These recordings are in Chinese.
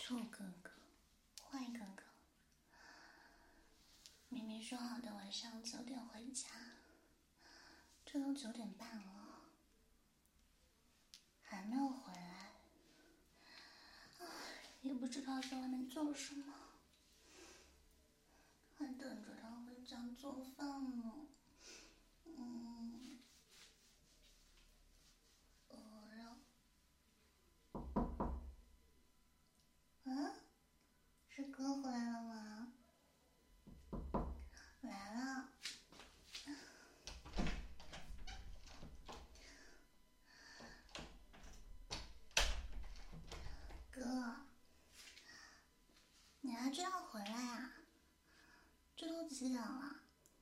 臭哥哥，坏哥哥，明明说好的晚上9点回家，这都9点半了，还没有回来，也不知道在外面做什么，还等着他回家做饭呢。饿了。是哥回来了吗？来了。哥，你还这样回来呀？这都几点了？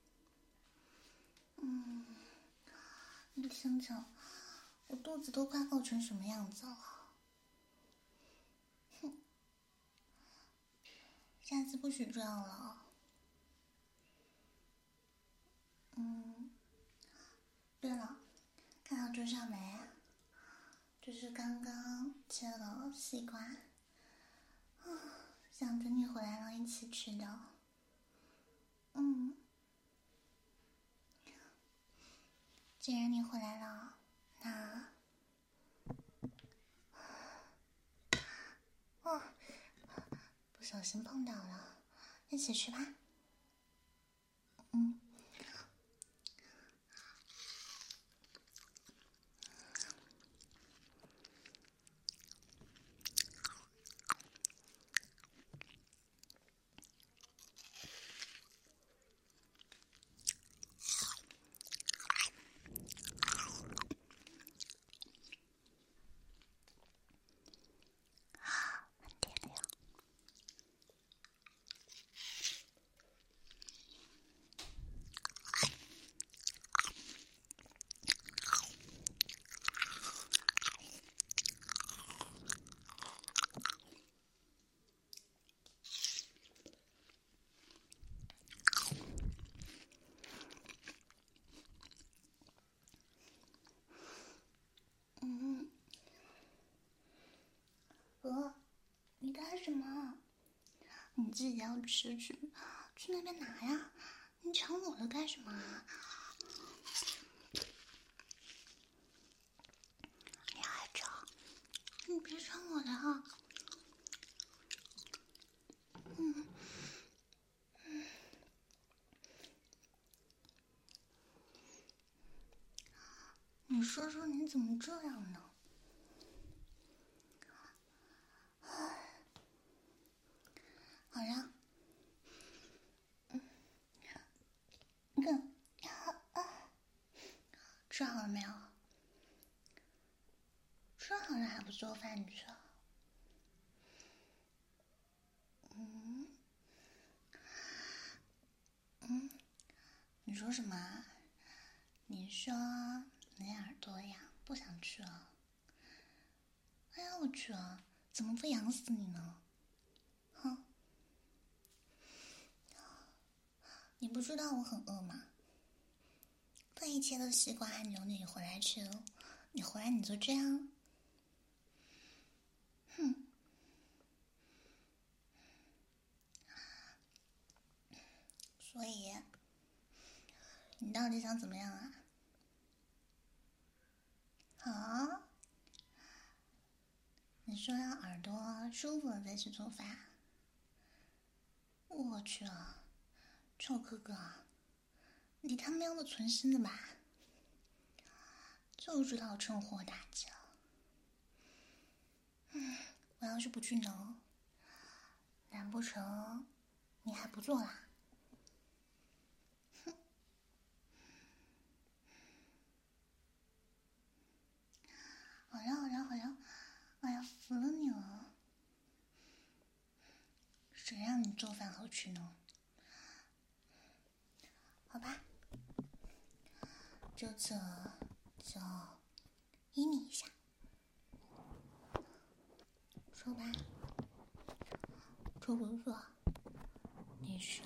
你想想，我肚子都快饿成什么样子了。哼，下次不许这样了。对了，看到桌上没？这是刚刚切的西瓜，想等你回来了一起吃的。既然你回来了，那不小心碰到了，一起吃吧。你干什么？你自己要吃，去那边拿呀！你抢我的干什么啊？你还找？你别抢我的啊！你说说你怎么这样呢？好呀，吃好了没有？吃好了还不做饭吃？你说什么啊？你说你耳朵痒，不想吃了？哎呀，我去啊！怎么不痒死你呢？哼！你不知道我很饿吗？特意切的西瓜还留你回来吃，你回来你就这样？所以你到底想怎么样啊？好，你说让耳朵舒服了再去做饭。我去啊，臭哥哥，你他喵的存心的吧？就知道趁火打劫。我要是不去呢？难不成你还不做啦？好呀，我要服了你了。谁让你做饭好吃呢？好吧，这次就依你一下。说吧，臭不臭？你说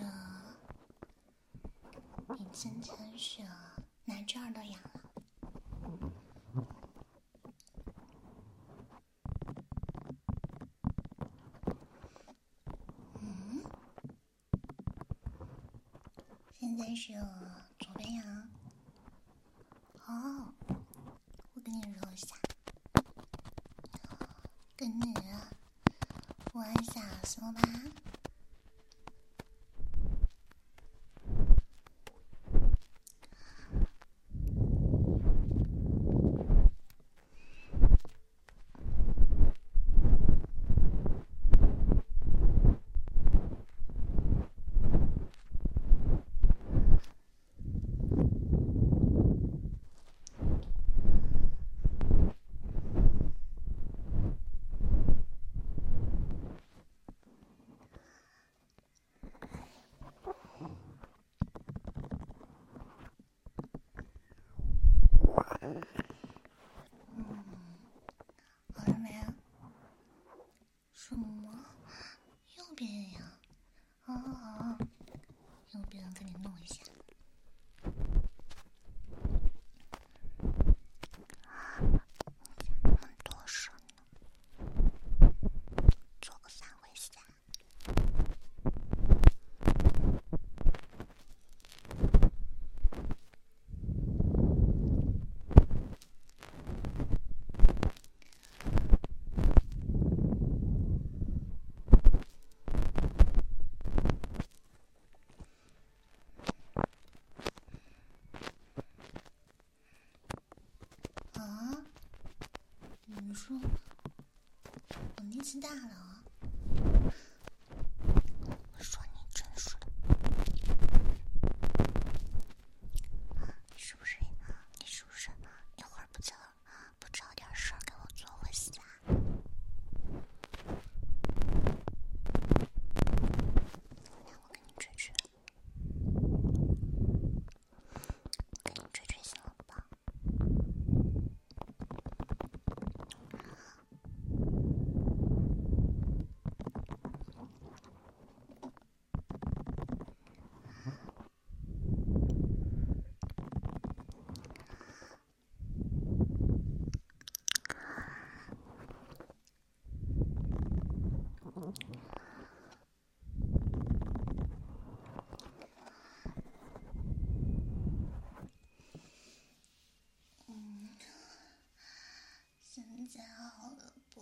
你今天是哪这儿都痒了？ 现在是左边呀。好，我给你揉一下，跟你玩一下什么吧？好了没？什么？右边呀？哦，右边给你弄一下。很多手呢，做个3回下。啊？你说我力气大了啊？我说你真是的，你是不是一会儿不找点事儿给我做回家？那我给你追追行了吧？现在好了不？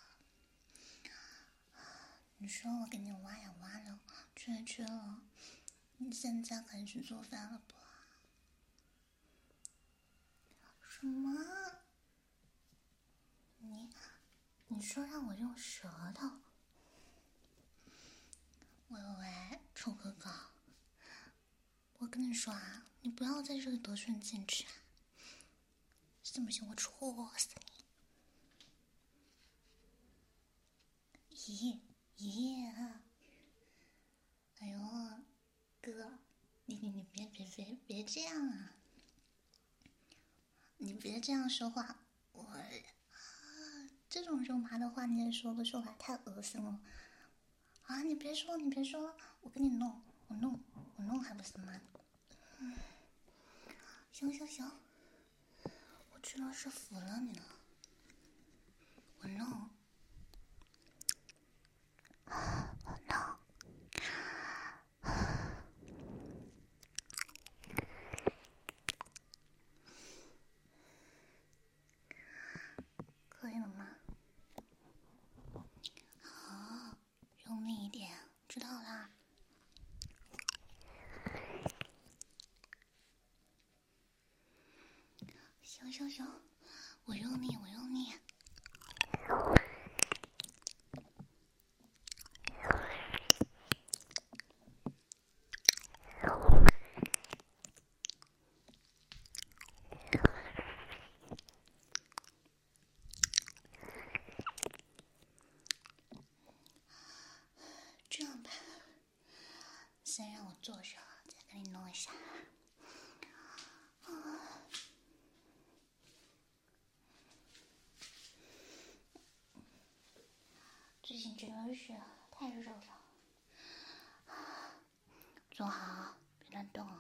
你说我给你挖呀挖了，吹了，你现在开始做饭了不？什么？你说让我用舌头？喂，臭哥哥，我跟你说啊，你不要在这里得寸进尺啊，信不信我戳死你？咦，哎呦，哥，你别这样啊！你别这样说话，这种肉麻的话你也说不出来，太恶心了啊！你别说了，我给你弄，我弄还不行吗？行，我知道是服了你了，我弄。可以了吗？好，用力一点，知道啦。行，我用力。这样吧，先让我坐着，再给你弄一下。最近真的是太热了，坐好，别乱动。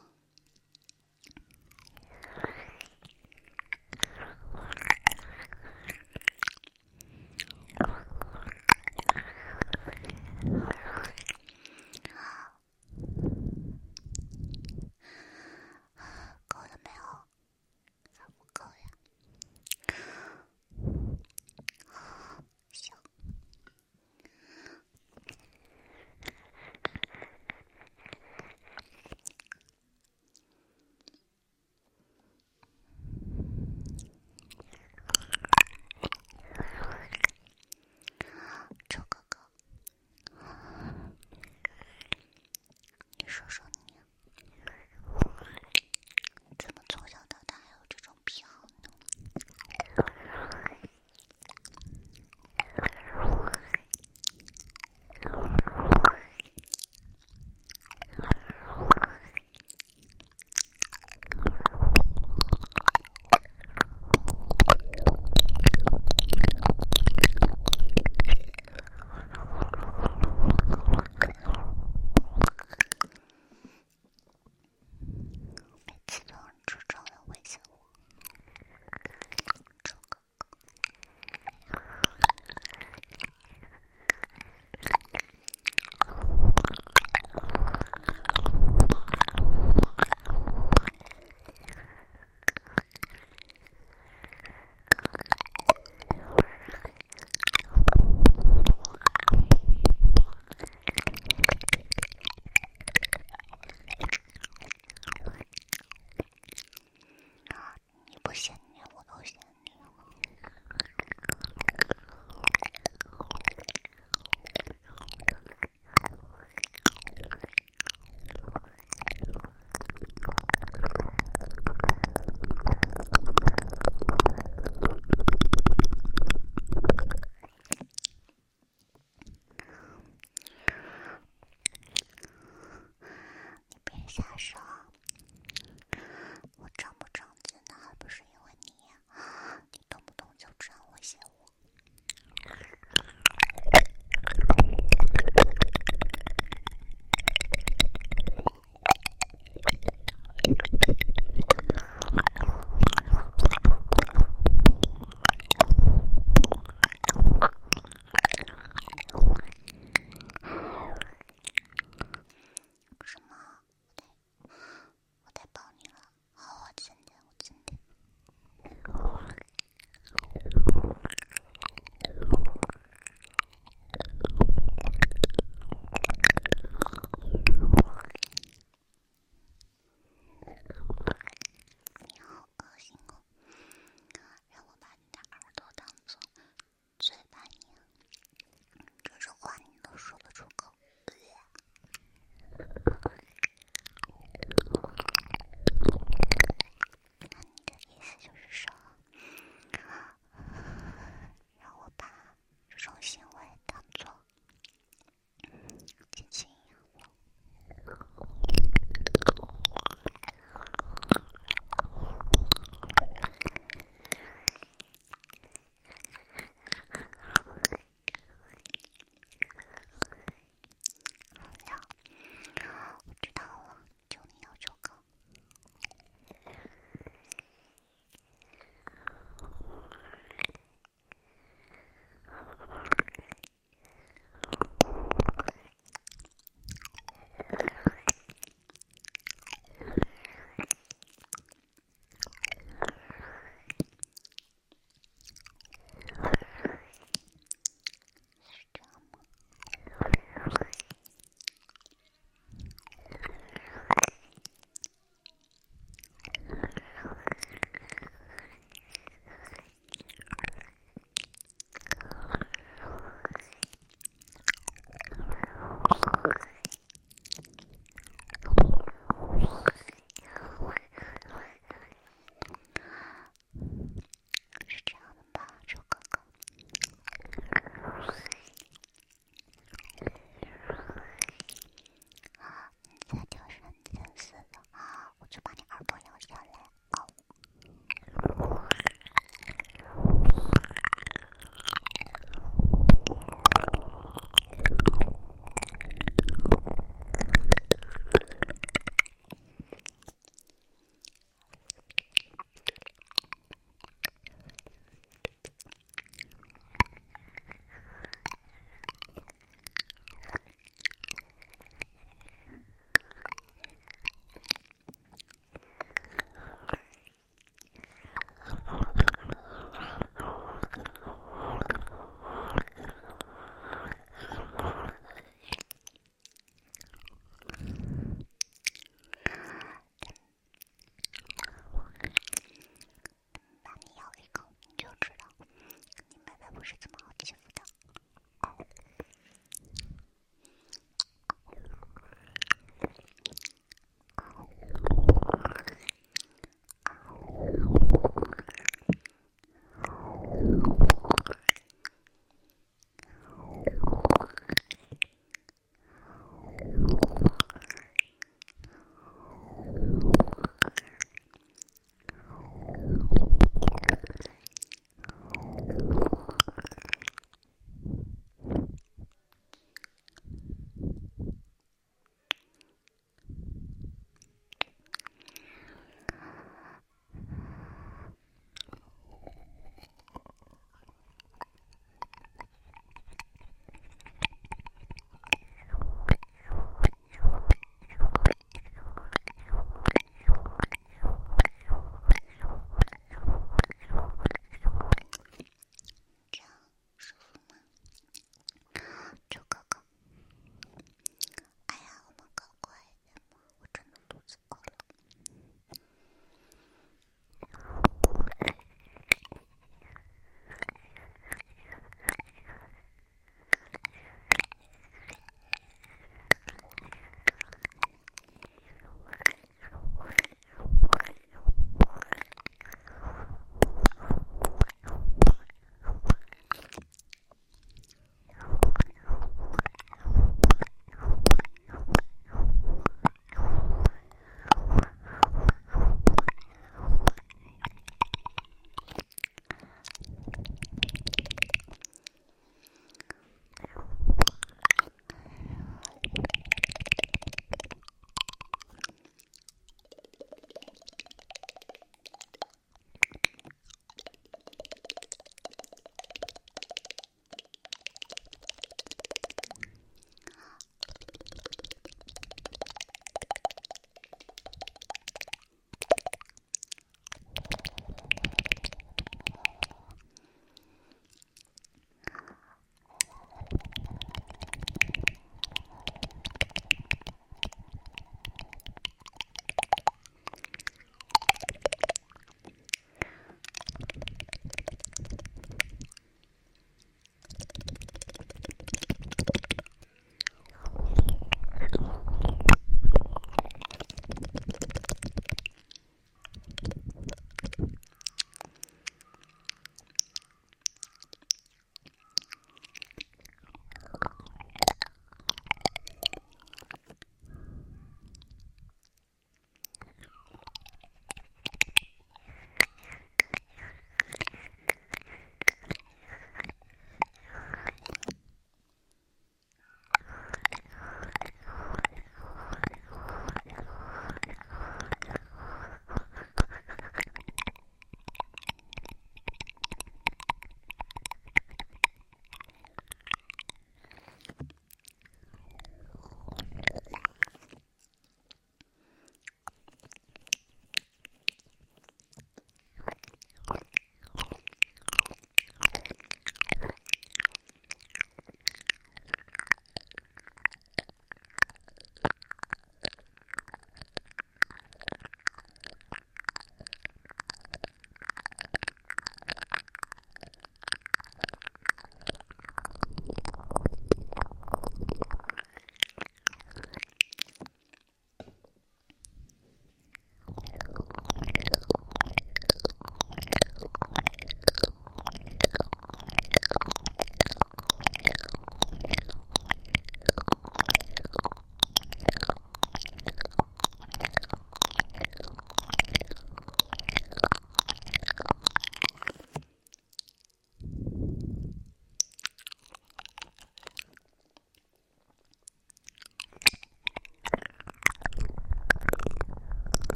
下手。我长不长进的还不是因为你呀，你动不动就这样威胁我。什么？我得抱你了。好，我亲点，我亲点。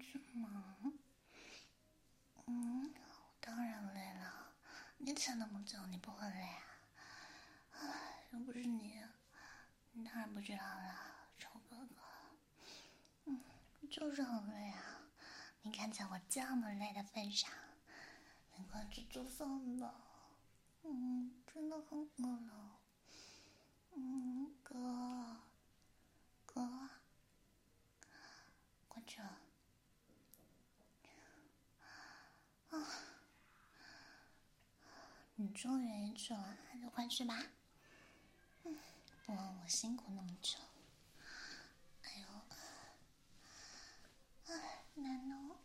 什么？我当然累了。你潜那么久，你不会累啊？又不是你当然不知道了，臭哥哥。就是很累啊。你看在我这么累的份上，能够去做饭吧？真的很饿了。哥，快去啊！你终于愿意去了，那就快去吧。不枉我辛苦那么久。哎呦，难哦。